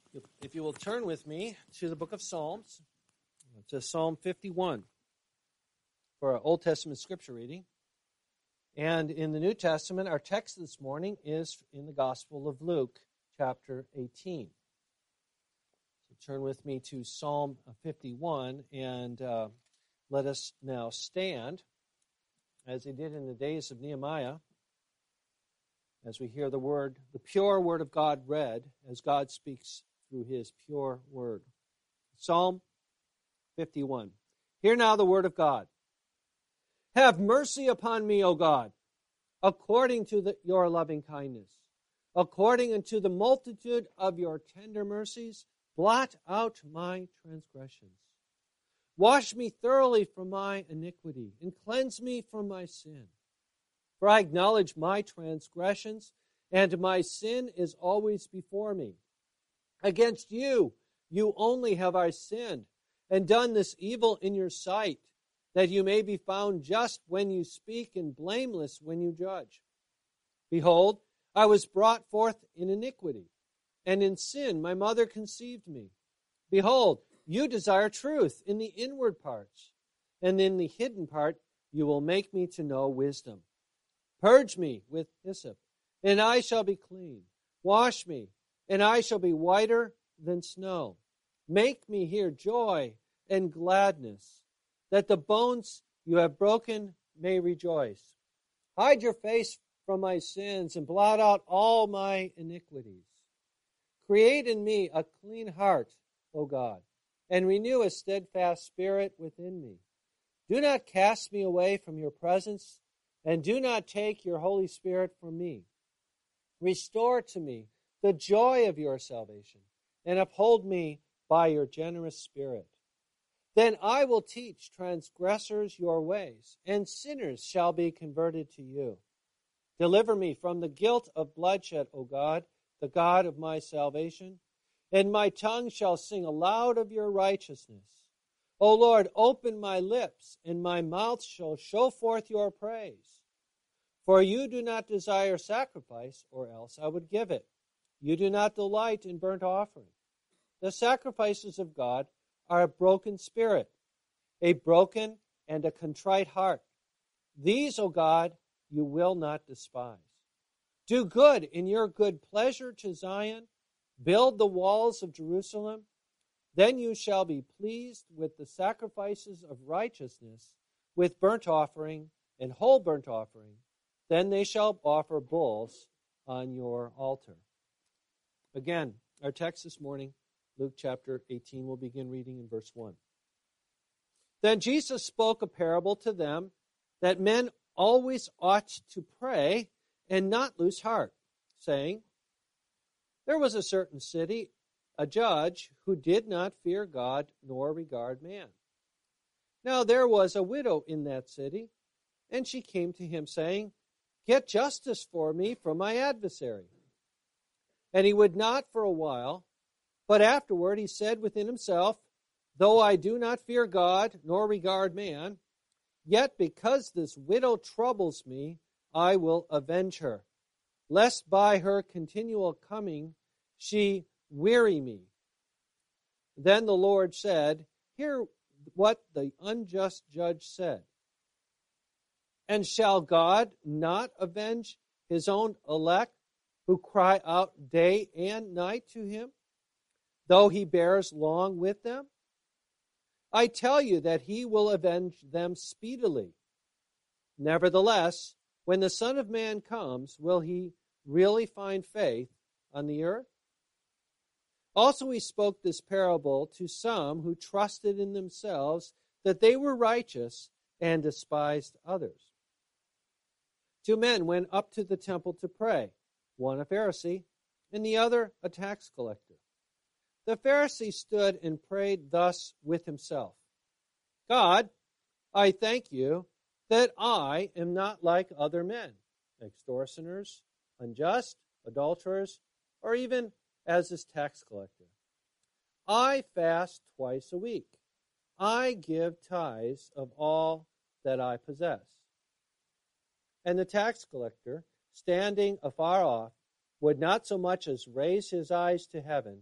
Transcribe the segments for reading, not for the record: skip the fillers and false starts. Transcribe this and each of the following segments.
If you will turn with me to the book of Psalms, to Psalm 51 for our Old Testament scripture reading. And in the New Testament, our text this morning is in the Gospel of Luke, chapter 18. So turn with me to Psalm 51 and let us now stand, as they did in the days of Nehemiah, as we hear the word, the pure word of God read, as God speaks through his pure word. Psalm 51. Hear now the word of God. Have mercy upon me, O God, according to your loving kindness. According unto the multitude of your tender mercies, blot out my transgressions. Wash me thoroughly from my iniquity, and cleanse me from my sin. For I acknowledge my transgressions, and my sin is always before me. Against you only have I sinned, and done this evil in your sight, that you may be found just when you speak and blameless when you judge. Behold, I was brought forth in iniquity, and in sin my mother conceived me. Behold, you desire truth in the inward parts, and in the hidden part you will make me to know wisdom. Purge me with hyssop, and I shall be clean. Wash me, and I shall be whiter than snow. Make me hear joy and gladness, that the bones you have broken may rejoice. Hide your face from my sins, and blot out all my iniquities. Create in me a clean heart, O God, and renew a steadfast spirit within me. Do not cast me away from your presence, and do not take your Holy Spirit from me. Restore to me the joy of your salvation, and uphold me by your generous spirit. Then I will teach transgressors your ways, and sinners shall be converted to you. Deliver me from the guilt of bloodshed, O God, the God of my salvation, and my tongue shall sing aloud of your righteousness. O Lord, open my lips, and my mouth shall show forth your praise. For you do not desire sacrifice, or else I would give it. You do not delight in burnt offering. The sacrifices of God are a broken spirit, a broken and a contrite heart. These, O God, you will not despise. Do good in your good pleasure to Zion. Build the walls of Jerusalem. Then you shall be pleased with the sacrifices of righteousness, with burnt offering and whole burnt offering. Then they shall offer bulls on your altar. Again, our text this morning, Luke chapter 18, we'll begin reading in verse 1. Then Jesus spoke a parable to them that men always ought to pray and not lose heart, saying, There was a certain city, a judge who did not fear God nor regard man. Now there was a widow in that city, and she came to him, saying, Get justice for me from my adversary. And he would not for a while, but afterward he said within himself, Though I do not fear God nor regard man, yet because this widow troubles me, I will avenge her, lest by her continual coming she weary me. Then the Lord said, Hear what the unjust judge said. And shall God not avenge his own elect, who cry out day and night to him, though he bears long with them? I tell you that he will avenge them speedily. Nevertheless, when the Son of Man comes, will he really find faith on the earth? Also he spoke this parable to some who trusted in themselves that they were righteous and despised others. 2 men went up to the temple to pray, one a Pharisee and the other a tax collector. The Pharisee stood and prayed thus with himself, God, I thank you that I am not like other men, extortioners, unjust, adulterers, or even as this tax collector. I fast twice a week. I give tithes of all that I possess. And the tax collector, standing afar off, would not so much as raise his eyes to heaven,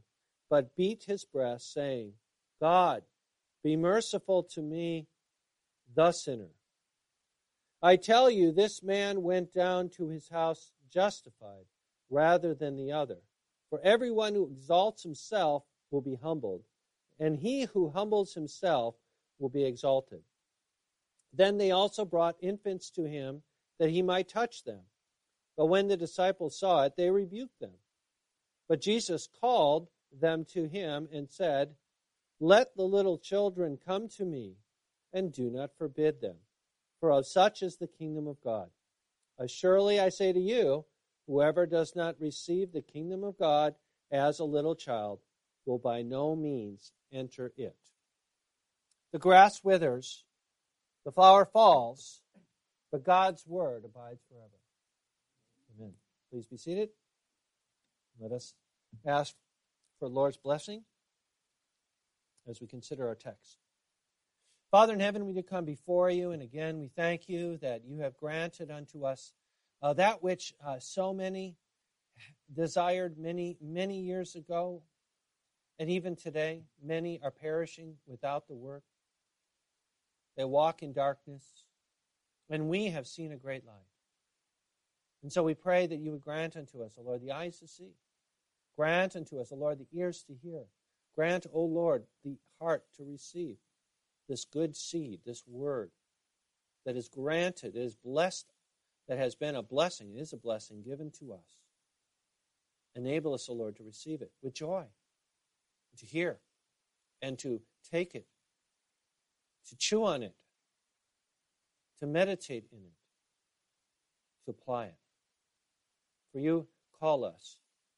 but beat his breast, saying, God, be merciful to me, the sinner. I tell you, this man went down to his house justified rather than the other. For everyone who exalts himself will be humbled, and he who humbles himself will be exalted. Then they also brought infants to him that he might touch them. But when the disciples saw it, they rebuked them. But Jesus called them to him and said, Let the little children come to me, and do not forbid them, for of such is the kingdom of God. Surely I say to you, whoever does not receive the kingdom of God as a little child will by no means enter it. The grass withers, the flower falls, but God's word abides forever. Amen. Please be seated. Let us ask for the Lord's blessing as we consider our text. Father in heaven, we do come before you, and again we thank you that you have granted unto us that which so many desired many years ago, and even today, many are perishing without the work. They walk in darkness, and we have seen a great light. And so we pray that you would grant unto us, O Lord, the eyes to see. Grant unto us, O Lord, the ears to hear. Grant, O Lord, the heart to receive this good seed, this word that is granted, is blessed, that has been a blessing, is a blessing given to us. Enable us, O Lord, to receive it with joy, to hear, and to take it, to chew on it, to meditate in it, to apply it. For you call us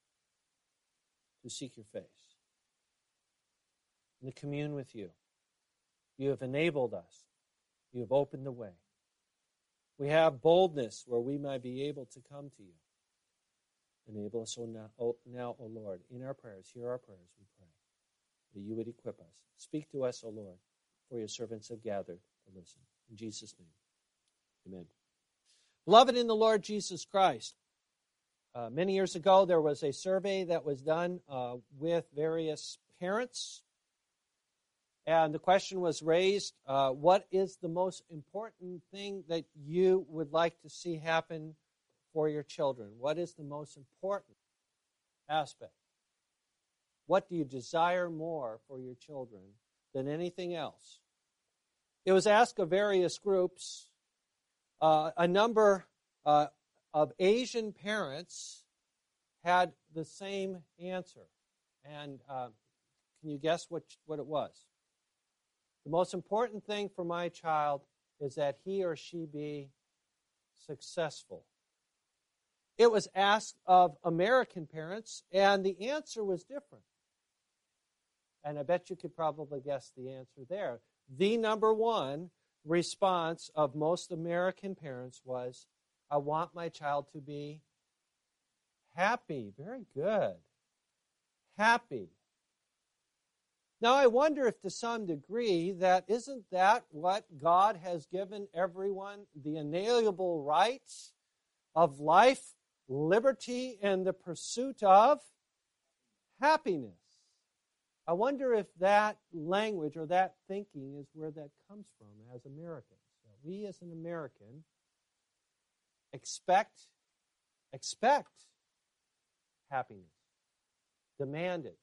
to seek your face and to commune with you. You have enabled us. You have opened the way. We have boldness where we might be able to come to you. Enable us now, O Lord, in our prayers. Hear our prayers, we pray, that you would equip us. Speak to us, O Lord, for your servants have gathered to listen. In Jesus' name, amen. Beloved in the Lord Jesus Christ, many years ago there was a survey that was done with various parents. And the question was raised, what is the most important thing that you would like to see happen for your children? What is the most important aspect? What do you desire more for your children than anything else? It was asked of various groups. A number of Asian parents had the same answer. And can you guess what it was? The most important thing for my child is that he or she be successful. It was asked of American parents, and the answer was different. And I bet you could probably guess the answer there. The number one response of most American parents was, I want my child to be happy. Very good. Happy. Now, I wonder if to some degree isn't that what God has given everyone, the inalienable rights of life, liberty, and the pursuit of happiness. I wonder if that language or that thinking is where that comes from as Americans. We as an American expect happiness, demand it.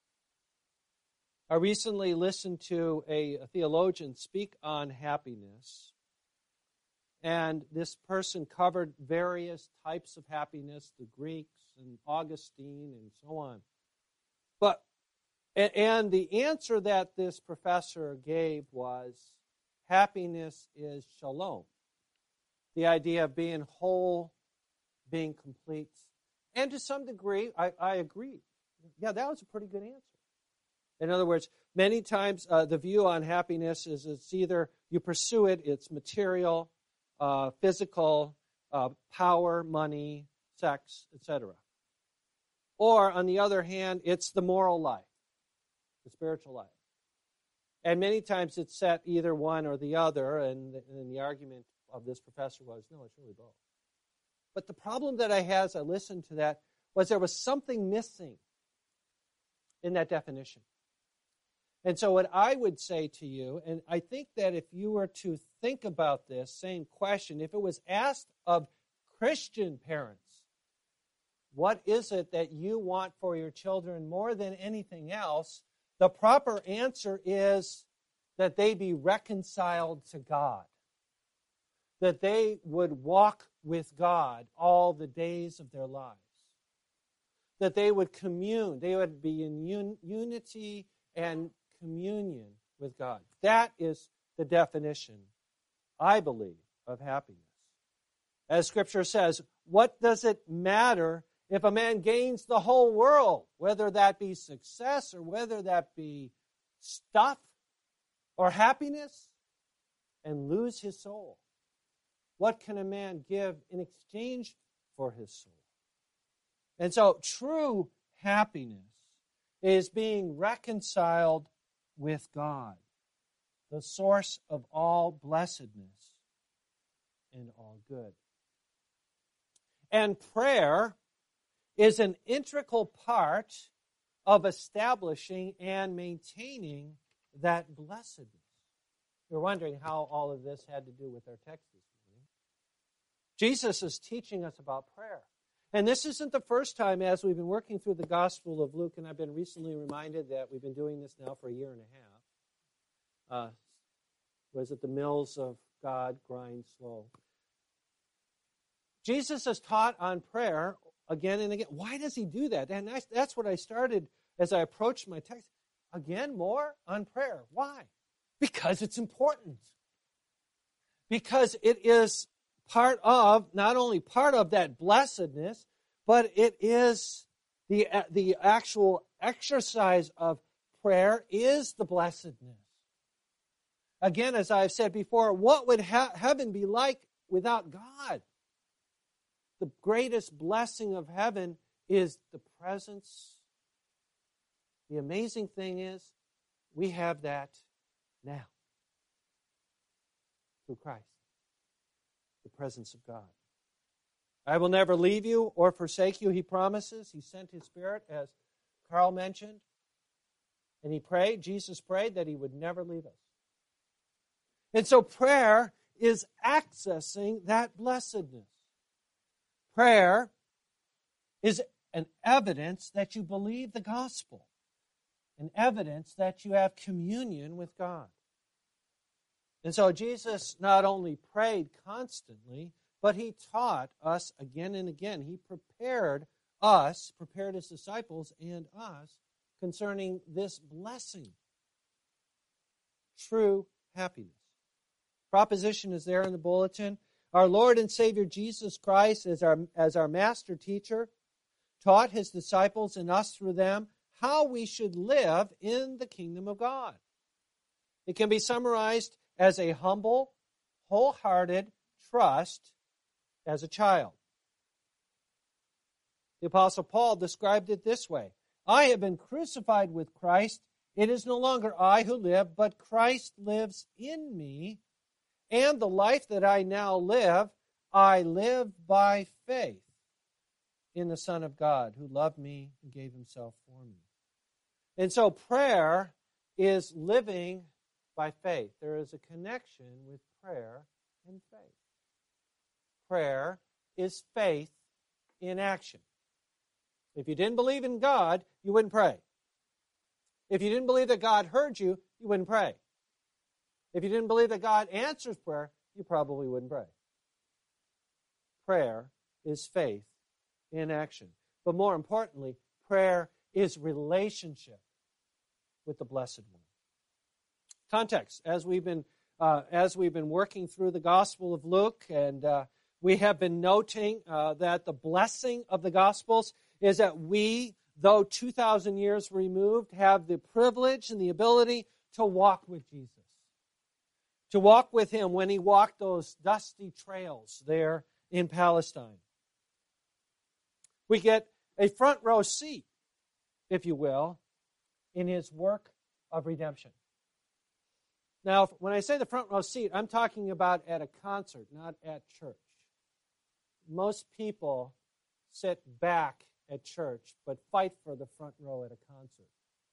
I recently listened to a theologian speak on happiness, and this person covered various types of happiness, the Greeks and Augustine and so on. And the answer that this professor gave was, happiness is shalom. The idea of being whole, being complete. And to some degree, I agree. Yeah, that was a pretty good answer. In other words, many times the view on happiness is it's either you pursue it, it's material, physical, power, money, sex, etc. Or, on the other hand, it's the moral life, the spiritual life. And many times it's set either one or the other, and the argument of this professor was, no, it's really both. But the problem that I had as I listened to that was there was something missing. in that definition. And so what I would say to you, and I think that if you were to think about this same question, if it was asked of Christian parents, what is it that you want for your children more than anything else? The proper answer is that they be reconciled to God, that they would walk with God all the days of their lives, that they would commune, they would be in unity and communion with God. That is the definition, I believe, of happiness. As Scripture says, what does it matter if a man gains the whole world, whether that be success or whether that be stuff or happiness, and lose his soul? What can a man give in exchange for his soul? And so true happiness is being reconciled with God, the source of all blessedness and all good. And prayer is an integral part of establishing and maintaining that blessedness. You're wondering how all of this had to do with our text this morning. Jesus is teaching us about prayer. And this isn't the first time as we've been working through the Gospel of Luke, and I've been recently reminded that we've been doing this now for a year and a half. Was it the mills of God grind slow? Jesus has taught on prayer again and again. Why does he do that? And that's what I started as I approached my text. Again, more on prayer. Why? Because it's important. Because it is part of, not only part of that blessedness, but it is the actual exercise of prayer is the blessedness. Again, as I've said before, what would heaven be like without God? The greatest blessing of heaven is the presence. The amazing thing is we have that now through Christ. The presence of God. I will never leave you or forsake you, he promises. He sent his Spirit, as Carl mentioned. And he prayed, Jesus prayed, that he would never leave us. And so prayer is accessing that blessedness. Prayer is an evidence that you believe the gospel, an evidence that you have communion with God. And so Jesus not only prayed constantly, but he taught us again and again. He prepared his disciples and us concerning this blessing, true happiness. Proposition is there in the bulletin. Our Lord and Savior Jesus Christ, as our master teacher, taught his disciples and us through them how we should live in the kingdom of God. It can be summarized as a humble, wholehearted trust as a child. The Apostle Paul described it this way: I have been crucified with Christ. It is no longer I who live, but Christ lives in me. And the life that I now live, I live by faith in the Son of God, who loved me and gave himself for me. And so prayer is living by faith. There is a connection with prayer and faith. Prayer is faith in action. If you didn't believe in God, you wouldn't pray. If you didn't believe that God heard you, you wouldn't pray. If you didn't believe that God answers prayer, you probably wouldn't pray. Prayer is faith in action. But more importantly, prayer is relationship with the Blessed One. Context, as we've been working through the Gospel of Luke, and we have been noting that the blessing of the Gospels is that we, though 2,000 years removed, have the privilege and the ability to walk with Jesus. To walk with him when he walked those dusty trails there in Palestine. We get a front row seat, if you will, in his work of redemption. Now, when I say the front row seat, I'm talking about at a concert, not at church. Most people sit back at church, but fight for the front row at a concert.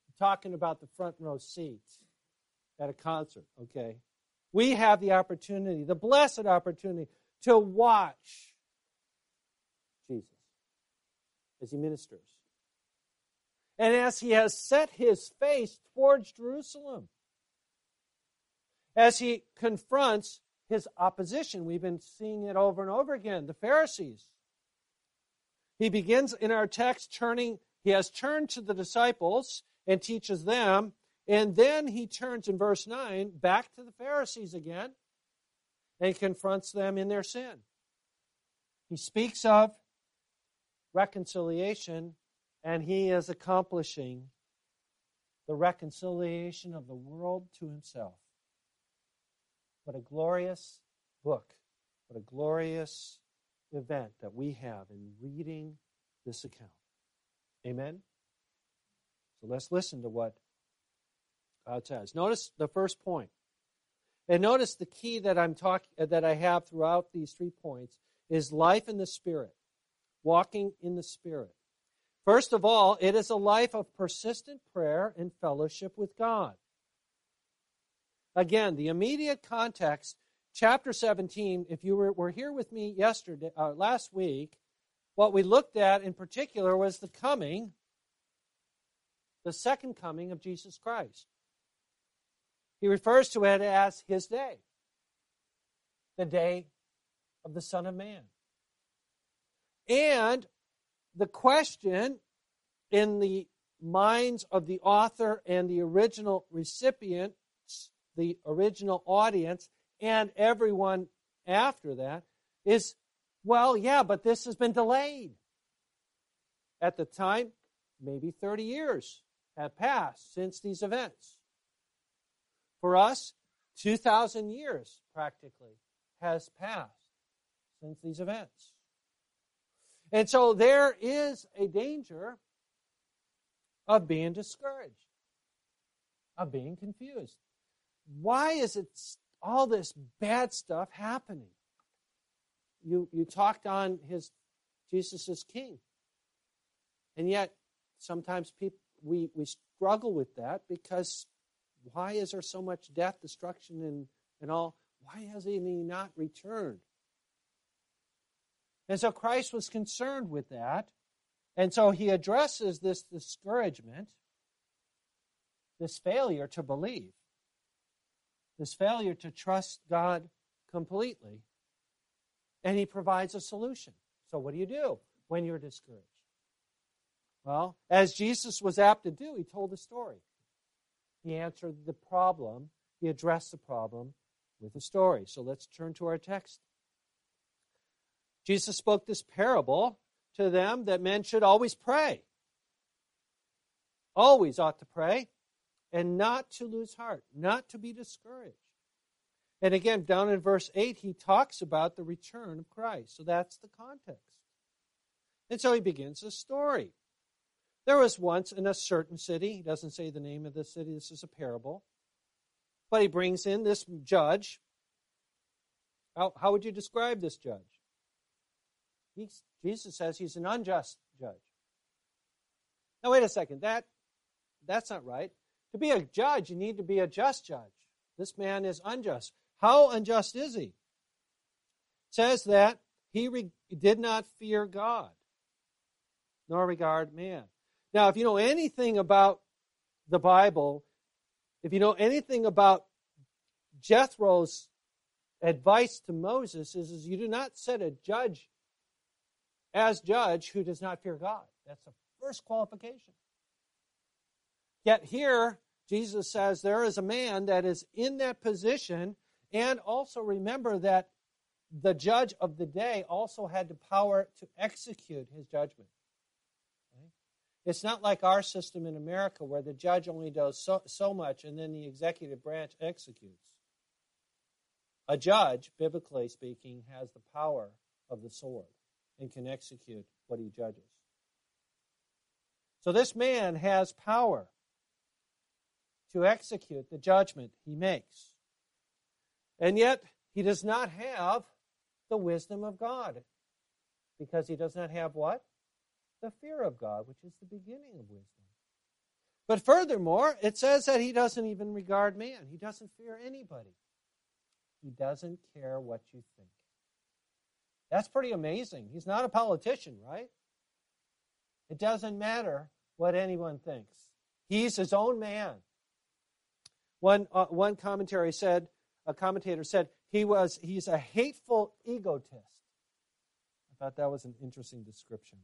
I'm talking about the front row seats at a concert, okay? We have the opportunity, the blessed opportunity, to watch Jesus as he ministers. And as he has set his face towards Jerusalem, as he confronts his opposition. We've been seeing it over and over again, the Pharisees. He begins in our text he has turned to the disciples and teaches them, and then he turns in verse 9 back to the Pharisees again and confronts them in their sin. He speaks of reconciliation, and he is accomplishing the reconciliation of the world to himself. What a glorious book, what a glorious event that we have in reading this account. Amen? So let's listen to what God says. Notice the first point. And notice the key that I have throughout these 3 points is life in the Spirit, walking in the Spirit. First of all, it is a life of persistent prayer and fellowship with God. Again, the immediate context, chapter 17, if you were here with me last week, what we looked at in particular was the second coming of Jesus Christ. He refers to it as his day, the day of the Son of Man. And the question in the minds of the author and the original recipient, the original audience, and everyone after that is, well, yeah, but this has been delayed. At the time, maybe 30 years have passed since these events. For us, 2,000 years practically has passed since these events. And so there is a danger of being discouraged, of being confused. Why is it all this bad stuff happening? You talked on Jesus is king. And yet, sometimes we struggle with that because why is there so much death, destruction, and all? Why has he not returned? And so Christ was concerned with that. And so he addresses this discouragement, this failure to believe, this failure to trust God completely. And he provides a solution. So what do you do when you're discouraged? Well, as Jesus was apt to do, he told a story. He answered the problem. He addressed the problem with a story. So let's turn to our text. Jesus spoke this parable to them that men should always pray. Always ought to pray, and not to lose heart, not to be discouraged. And again, down in verse 8, he talks about the return of Christ. So that's the context. And so he begins the story. There was once in a certain city, he doesn't say the name of the city, this is a parable, but he brings in this judge. How would you describe this judge? Jesus says he's an unjust judge. Now, wait a second. That's not right. To be a judge, you need to be a just judge. This man is unjust. How unjust is he? It says that he did not fear God, nor regard man. Now, if you know anything about the Bible, if you know anything about Jethro's advice to Moses, is you do not set a judge as judge who does not fear God. That's the first qualification. Yet here, Jesus says there is a man that is in that position, and also remember that the judge of the day also had the power to execute his judgment. Okay? It's not like our system in America where the judge only does so much and then the executive branch executes. A judge, biblically speaking, has the power of the sword and can execute what he judges. So this man has power to execute the judgment he makes. And yet, he does not have the wisdom of God. Because he does not have what? The fear of God, which is the beginning of wisdom. But furthermore, it says that he doesn't even regard man. He doesn't fear anybody. He doesn't care what you think. That's pretty amazing. He's not a politician, right? It doesn't matter what anyone thinks. He's his own man. One commentator said he's a hateful egotist. I thought that was an interesting description.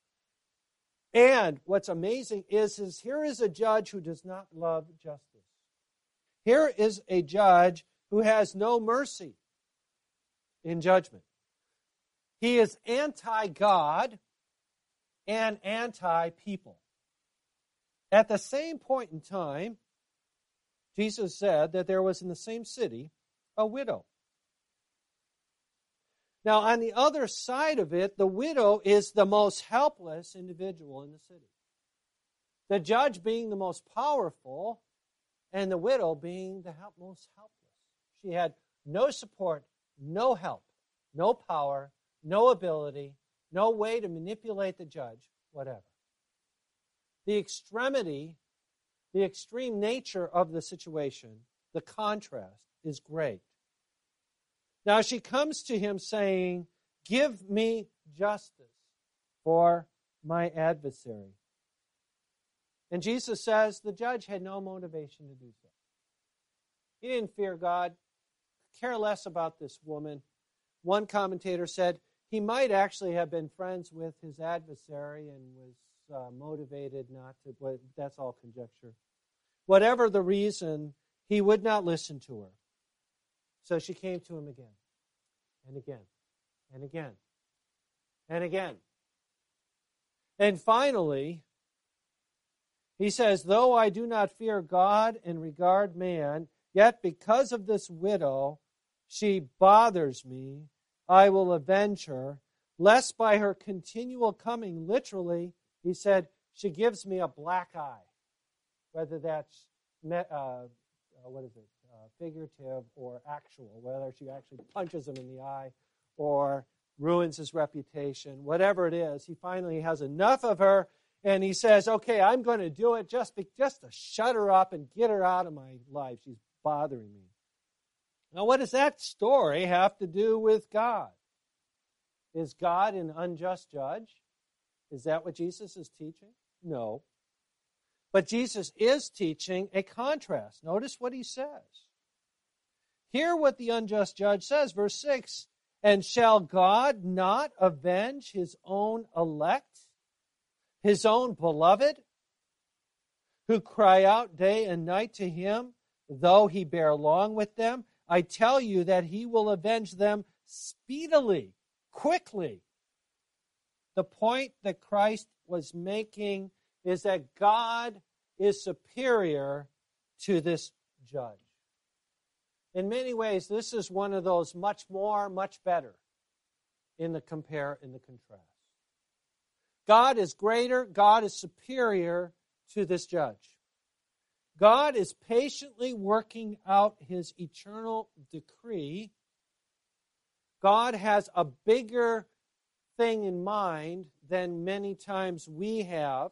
And what's amazing is here is a judge who does not love justice. Here is a judge who has no mercy in judgment. He is anti-God and anti-people. At the same point in time, Jesus said that there was in the same city a widow. Now, on the other side of it, the widow is the most helpless individual in the city. The judge being the most powerful, and the widow being the most helpless. She had no support, no help, no power, no ability, no way to manipulate the judge, whatever. The extreme nature of the situation, the contrast, is great. Now she comes to him saying, "Give me justice for my adversary." And Jesus says the judge had no motivation to do so. He didn't fear God, care less about this woman. One commentator said he might actually have been friends with his adversary and was motivated not to, but that's all conjecture. Whatever the reason, he would not listen to her. So she came to him again, and again, and again, and again. And finally, he says, "Though I do not fear God and regard man, yet because of this widow, she bothers me. I will avenge her, lest by her continual coming," literally, he said, "she gives me a black eye." Whether that's figurative or actual, whether she actually punches him in the eye or ruins his reputation, whatever it is, he finally has enough of her, and he says, "Okay, I'm going to do it just to shut her up and get her out of my life. She's bothering me." Now, what does that story have to do with God? Is God an unjust judge? Is that what Jesus is teaching? No. But Jesus is teaching a contrast. Notice what he says. Hear what the unjust judge says, verse 6, "And shall God not avenge his own elect, his own beloved, who cry out day and night to him, though he bear long with them? I tell you that he will avenge them speedily, quickly." The point that Christ was making is that God is superior to this judge. In many ways, this is one of those much more, much better in the compare, in the contrast. God is greater, God is superior to this judge. God is patiently working out his eternal decree. God has a bigger thing in mind than many times we have.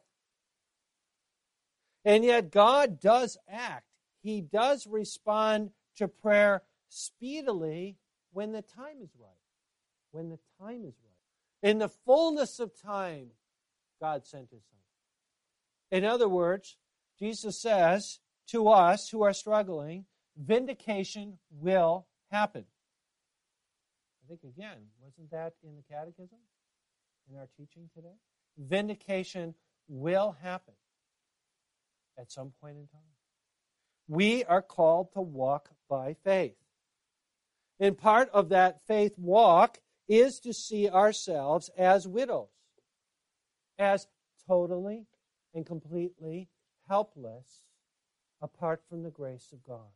And yet God does act. He does respond to prayer speedily when the time is right. When the time is right. In the fullness of time, God sent his Son. In other words, Jesus says to us who are struggling, vindication will happen. I think, again, wasn't that in the Catechism, in our teaching today? Vindication will happen at some point in time. We are called to walk by faith. And part of that faith walk is to see ourselves as widows, as totally and completely helpless apart from the grace of God.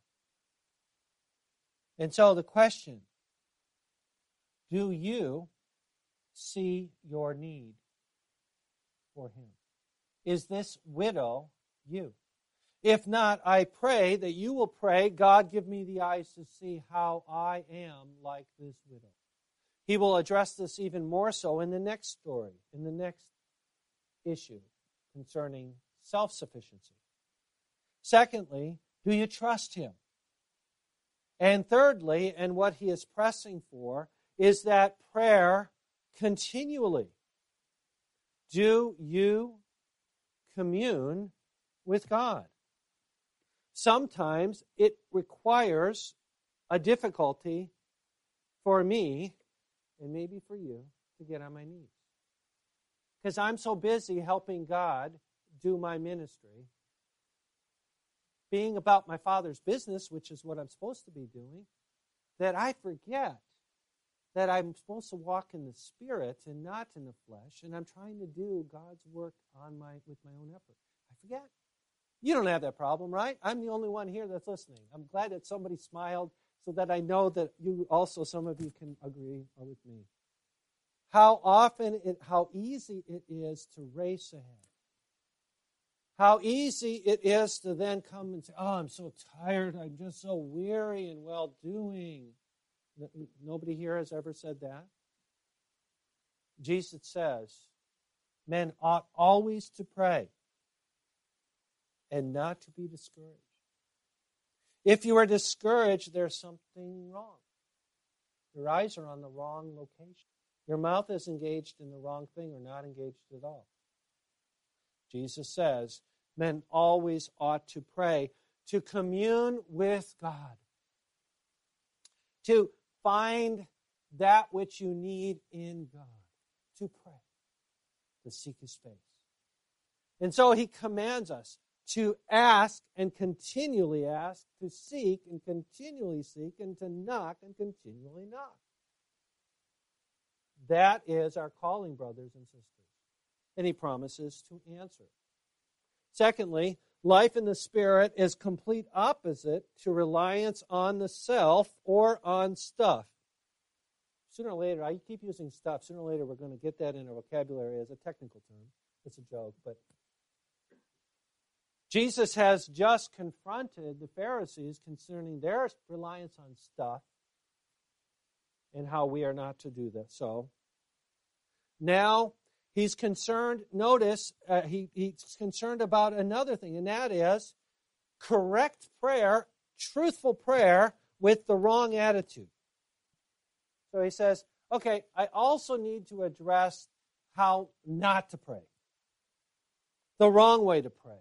And so the question, do you see your need for him? Is this widow you? If not, I pray that you will pray, "God, give me the eyes to see how I am like this widow." He will address this even more so in the next story, in the next issue concerning self-sufficiency. Secondly, do you trust him? And thirdly, and what he is pressing for, is that prayer continually. Do you commune with God? Sometimes it requires a difficulty for me, and maybe for you, to get on my knees. Because I'm so busy helping God do my ministry, being about my Father's business, which is what I'm supposed to be doing, that I forget that I'm supposed to walk in the Spirit and not in the flesh, and I'm trying to do God's work with my own effort. I forget. You don't have that problem, right? I'm the only one here that's listening. I'm glad that somebody smiled so that I know that you also, some of you can agree with me. How easy it is to race ahead. How easy it is to then come and say, oh, I'm so tired, I'm just so weary and well-doing. Nobody here has ever said that. Jesus says, men ought always to pray and not to be discouraged. If you are discouraged, there's something wrong. Your eyes are on the wrong location. Your mouth is engaged in the wrong thing or not engaged at all. Jesus says, men always ought to pray, to commune with God, to find that which you need in God, to pray, to seek his face. And so he commands us to ask and continually ask, to seek and continually seek, and to knock and continually knock. That is our calling, brothers and sisters. And he promises to answer. Secondly, life in the Spirit is complete opposite to reliance on the self or on stuff. Sooner or later, I keep using stuff. Sooner or later, we're going to get that in our vocabulary as a technical term. It's a joke, but Jesus has just confronted the Pharisees concerning their reliance on stuff and how we are not to do that. So now he's concerned, notice, he's concerned about another thing, and that is correct prayer, truthful prayer with the wrong attitude. So he says, okay, I also need to address how not to pray, the wrong way to pray.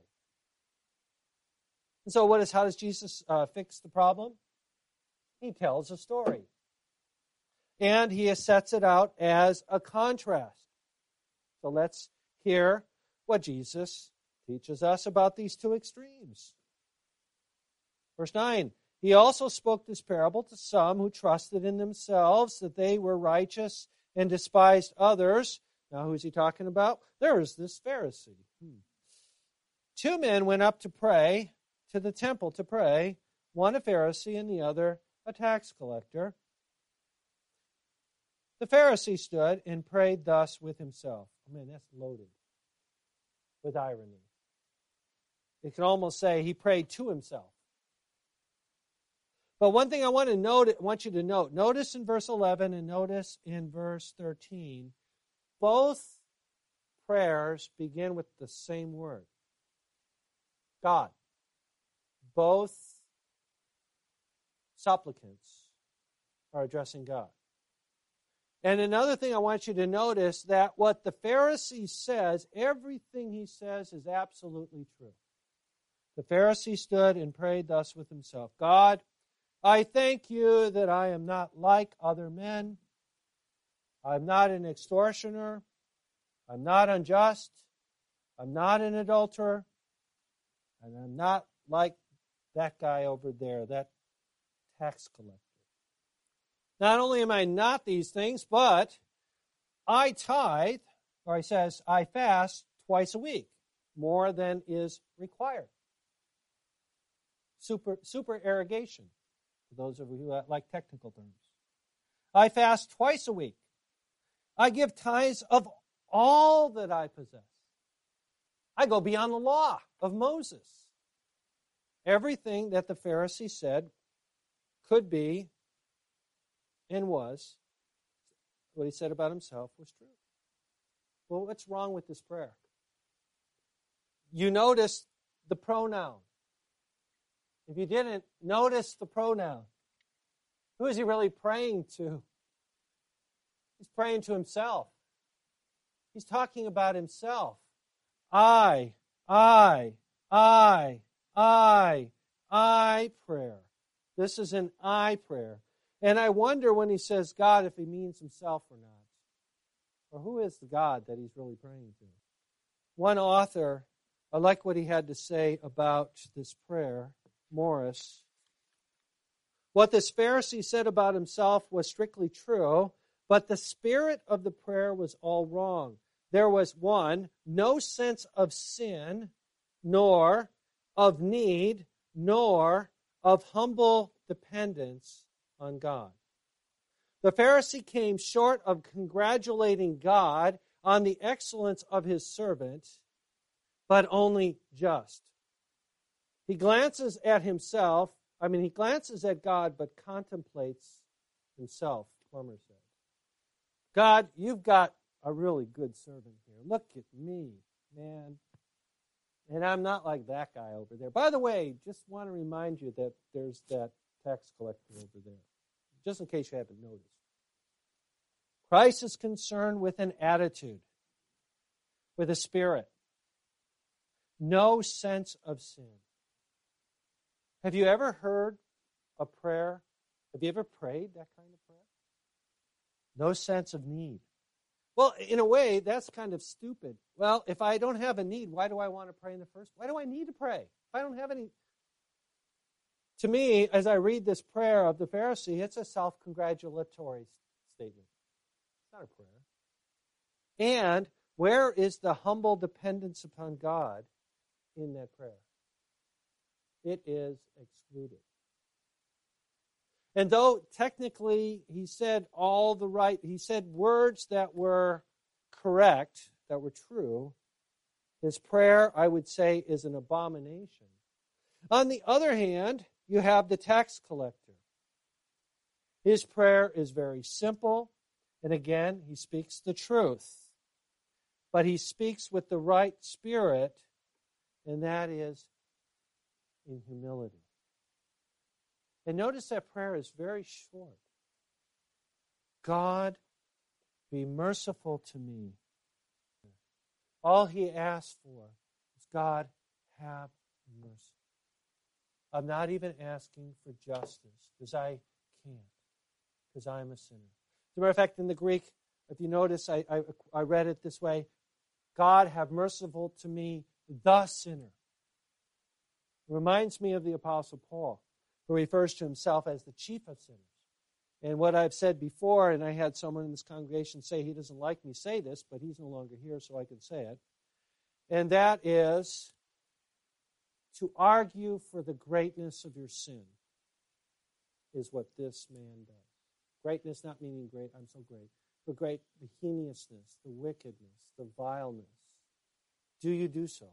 And so how does Jesus fix the problem? He tells a story. And he sets it out as a contrast. So let's hear what Jesus teaches us about these two extremes. Verse 9, he also spoke this parable to some who trusted in themselves that they were righteous and despised others. Now, who is he talking about? There is this Pharisee. Two men went up to the temple to pray, one a Pharisee and the other a tax collector. The Pharisee stood and prayed thus with himself. I mean, that's loaded with irony. You can almost say he prayed to himself. But one thing I want you to note, notice in verse 11 and notice in verse 13, both prayers begin with the same word, God. Both supplicants are addressing God. And another thing I want you to notice, that what the Pharisee says, everything he says is absolutely true. The Pharisee stood and prayed thus with himself, God, I thank you that I am not like other men. I'm not an extortioner. I'm not unjust. I'm not an adulterer. And I'm not like that guy over there, that tax collector. Not only am I not these things, but I tithe, or he says, I fast twice a week, more than is required. Supererogation, for those of you who like technical terms. I fast twice a week. I give tithes of all that I possess. I go beyond the law of Moses. Everything that the Pharisee said could be and was, what he said about himself was true. Well, what's wrong with this prayer? You notice the pronoun. If you didn't, notice the pronoun. Who is he really praying to? He's praying to himself. He's talking about himself. I prayer. This is an I prayer. And I wonder when he says God if he means himself or not. Or who is the God that he's really praying to? One author, I like what he had to say about this prayer, Morris. What this Pharisee said about himself was strictly true, but the spirit of the prayer was all wrong. There was, one, no sense of sin, nor of need, nor of humble dependence on God. The Pharisee came short of congratulating God on the excellence of his servant, but only just. He glances at himself. He glances at God, but contemplates himself, Plummer said. God, you've got a really good servant here. Look at me, man. And I'm not like that guy over there. By the way, just want to remind you that there's that tax collector over there, just in case you haven't noticed. Christ is concerned with an attitude, with a spirit. No sense of sin. Have you ever heard a prayer? Have you ever prayed that kind of prayer? No sense of need. Well, in a way, that's kind of stupid. Well, if I don't have a need, why do I want to pray in the first? Why do I need to pray? If I don't have any. To me, as I read this prayer of the Pharisee, it's a self-congratulatory statement. It's not a prayer. And where is the humble dependence upon God in that prayer? It is excluded. And though technically he said he said words that were correct, that were true, his prayer, I would say, is an abomination. On the other hand, you have the tax collector. His prayer is very simple, and again, he speaks the truth. But he speaks with the right spirit, and that is in humility. And notice that prayer is very short. God, be merciful to me. All he asks for is, God, have mercy. I'm not even asking for justice, because I can't, because I'm a sinner. As a matter of fact, in the Greek, if you notice, I read it this way, God, have merciful to me, the sinner. It reminds me of the Apostle Paul, who refers to himself as the chief of sinners. And what I've said before, and I had someone in this congregation say he doesn't like me say this, but he's no longer here, so I can say it. And that is to argue for the greatness of your sin is what this man does. Greatness not meaning great, I'm so great, but great, the heinousness, the wickedness, the vileness. Do you do so?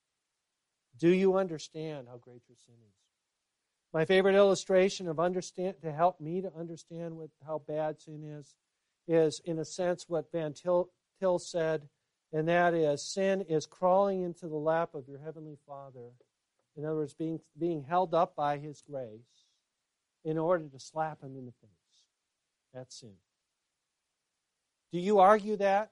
Do you understand how great your sin is? My favorite illustration of to help me to understand how bad sin is in a sense what Van Til said, and that is sin is crawling into the lap of your heavenly Father. In other words, being held up by his grace in order to slap him in the face. That's sin. Do you argue that?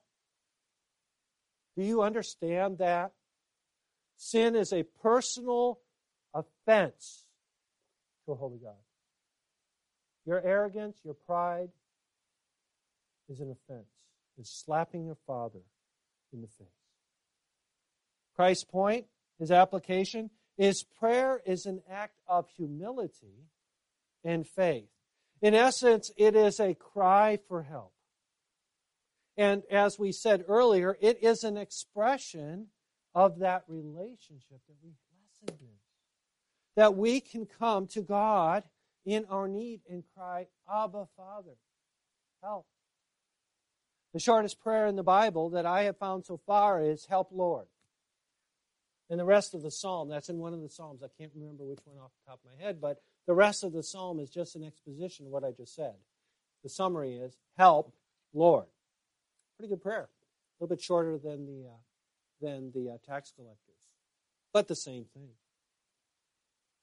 Do you understand that? Sin is a personal offense to a holy God. Your arrogance, your pride is an offense. It's slapping your Father in the face. Christ's point, his application, is prayer is an act of humility and faith. In essence, it is a cry for help. And as we said earlier, it is an expression of that relationship that we blessed in. That we can come to God in our need and cry, Abba, Father, help. The shortest prayer in the Bible that I have found so far is, help, Lord. And the rest of the psalm, that's in one of the psalms. I can't remember which one off the top of my head, but the rest of the psalm is just an exposition of what I just said. The summary is, help, Lord. Pretty good prayer. A little bit shorter than the tax collectors, but the same thing.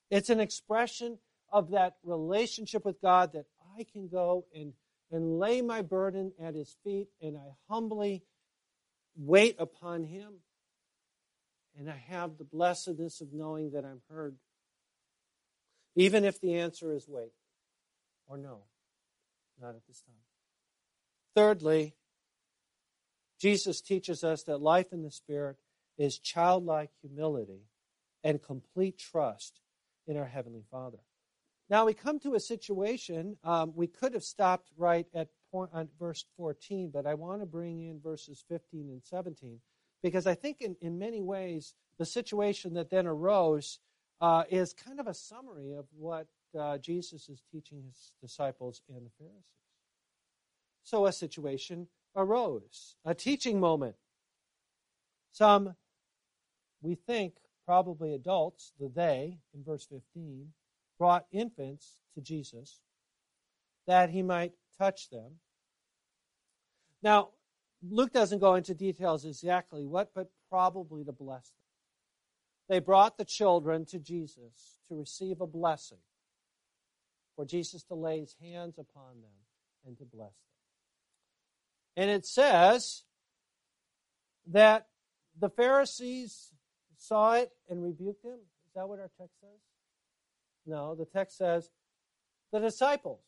It's an expression of that relationship with God that I can go and lay my burden at His feet, and I humbly wait upon Him, and I have the blessedness of knowing that I'm heard, even if the answer is wait or no, not at this time. Thirdly, Jesus teaches us that life in the Spirit is childlike humility and complete trust in our Heavenly Father. Now we come to a situation, we could have stopped right at verse 14, but I want to bring in verses 15 and 17, because I think in many ways the situation that then arose is kind of a summary of what Jesus is teaching His disciples and the Pharisees. So a situation arose, a teaching moment. Some, we think, probably adults, they, in verse 15, brought infants to Jesus that He might touch them. Now, Luke doesn't go into details exactly what, but probably to bless them. They brought the children to Jesus to receive a blessing, for Jesus to lay His hands upon them and to bless them. And it says that the Pharisees saw it and rebuked Him. Is that what our text says? No, the text says the disciples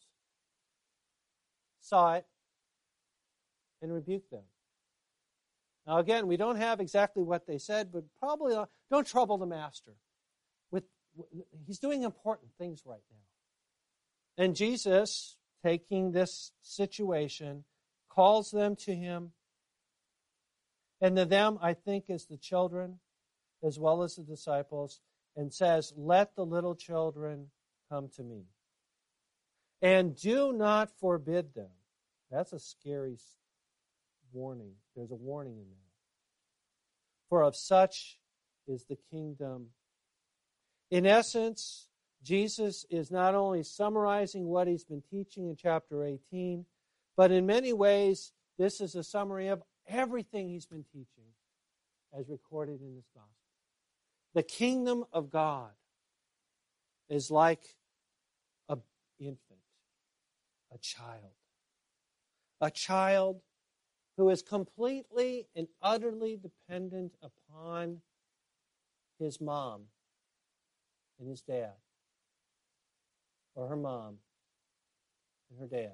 saw it and rebuked them. Now again, we don't have exactly what they said, but probably don't trouble the Master. He's doing important things right now. And Jesus, taking this situation, calls them to Him. And the them, I think, is the children as well as the disciples, and says, "Let the little children come to me. And do not forbid them." That's a scary warning. There's a warning in there. "For of such is the kingdom." In essence, Jesus is not only summarizing what He's been teaching in chapter 18, but in many ways, this is a summary of everything He's been teaching as recorded in this gospel. The kingdom of God is like an infant, a child who is completely and utterly dependent upon his mom and his dad, or her mom and her dad.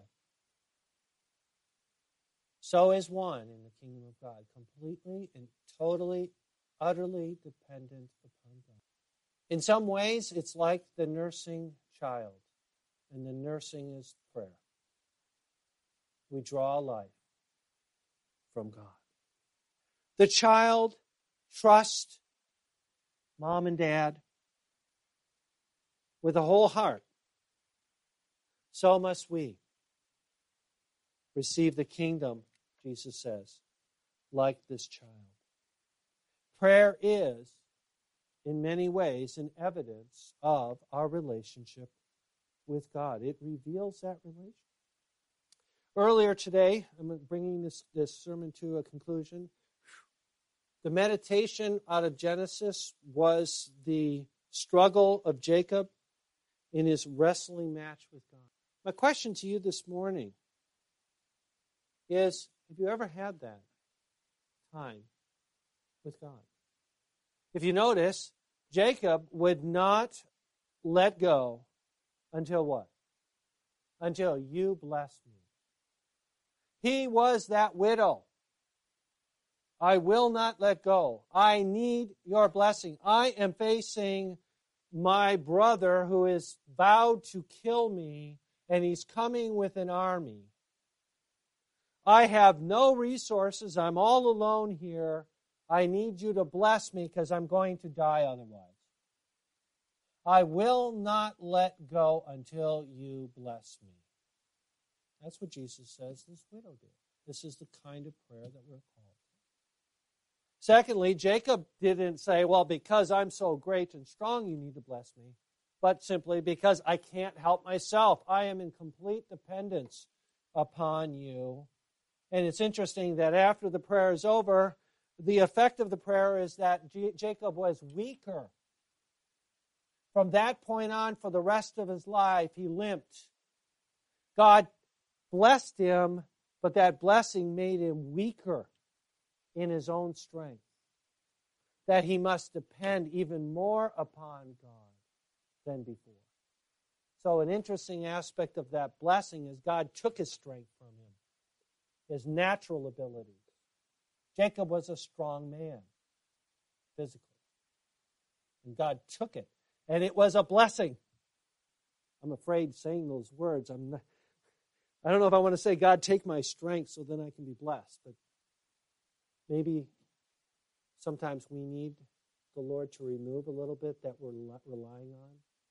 So is one in the kingdom of God, completely and totally, utterly dependent upon God. In some ways, it's like the nursing child, and the nursing is prayer. We draw life from God. The child trusts mom and dad with a whole heart. So must we receive the kingdom, Jesus says, like this child. Prayer is, in many ways, an evidence of our relationship with God. It reveals that relationship. Earlier today, I'm bringing this sermon to a conclusion. The meditation out of Genesis was the struggle of Jacob in his wrestling match with God. My question to you this morning is, have you ever had that time with God? If you notice, Jacob would not let go until what? Until you bless me. He was that widow. I will not let go. I need your blessing. I am facing my brother who is vowed to kill me, and he's coming with an army. I have no resources. I'm all alone here. I need you to bless me because I'm going to die otherwise. I will not let go until you bless me. That's what Jesus says this widow did. This is the kind of prayer that we're called. Secondly, Jacob didn't say, well, because I'm so great and strong, you need to bless me, but simply because I can't help myself. I am in complete dependence upon you. And it's interesting that after the prayer is over, the effect of the prayer is that Jacob was weaker. From that point on, for the rest of his life, he limped. God blessed him, but that blessing made him weaker in his own strength, that he must depend even more upon God than before. So an interesting aspect of that blessing is God took his strength from him, his natural abilities. Jacob was a strong man, physically. And God took it, and it was a blessing. I'm afraid saying those words, I don't know if I want to say, God, take my strength so then I can be blessed. But maybe sometimes we need the Lord to remove a little bit that we're relying on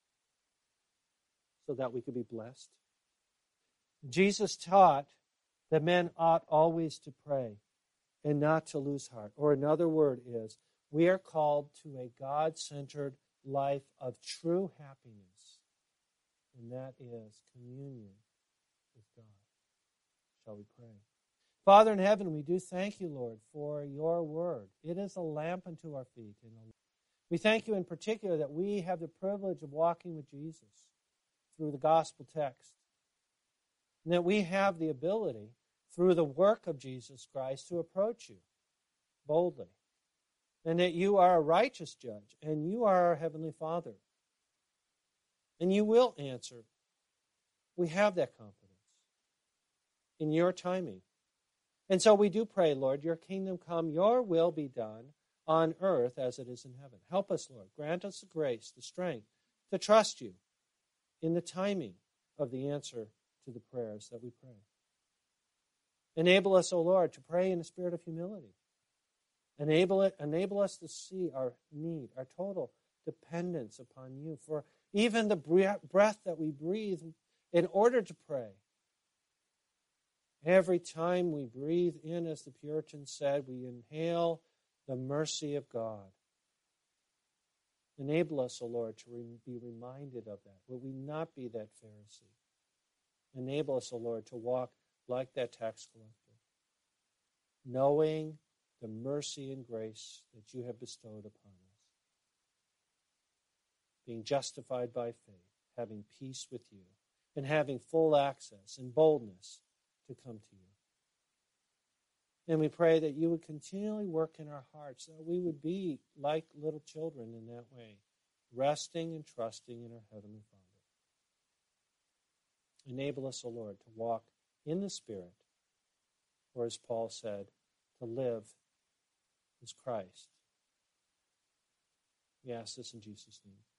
so that we could be blessed. Jesus taught that men ought always to pray and not to lose heart. Or another word is, we are called to a God-centered life of true happiness, and that is communion with God. Shall we pray? Father in heaven, we do thank you, Lord, for your word. It is a lamp unto our feet. We thank you in particular that we have the privilege of walking with Jesus through the gospel text, and that we have the ability, through the work of Jesus Christ, to approach you boldly, and that you are a righteous judge, and you are our Heavenly Father, and you will answer. We have that confidence in your timing. And so we do pray, Lord, your kingdom come, your will be done on earth as it is in heaven. Help us, Lord. Grant us the grace, the strength to trust you in the timing of the answer to the prayers that we pray. Enable us, O Lord, to pray in a spirit of humility. Enable us to see our need, our total dependence upon you for even the breath that we breathe in order to pray. Every time we breathe in, as the Puritans said, we inhale the mercy of God. Enable us, O Lord, to be reminded of that. Will we not be that Pharisee? Enable us, O Lord, to walk like that tax collector, knowing the mercy and grace that you have bestowed upon us, being justified by faith, having peace with you, and having full access and boldness to come to you. And we pray that you would continually work in our hearts, that we would be like little children in that way, resting and trusting in our Heavenly Father. Enable us, O Lord, to walk in the Spirit, or as Paul said, to live as Christ. We ask this in Jesus' name.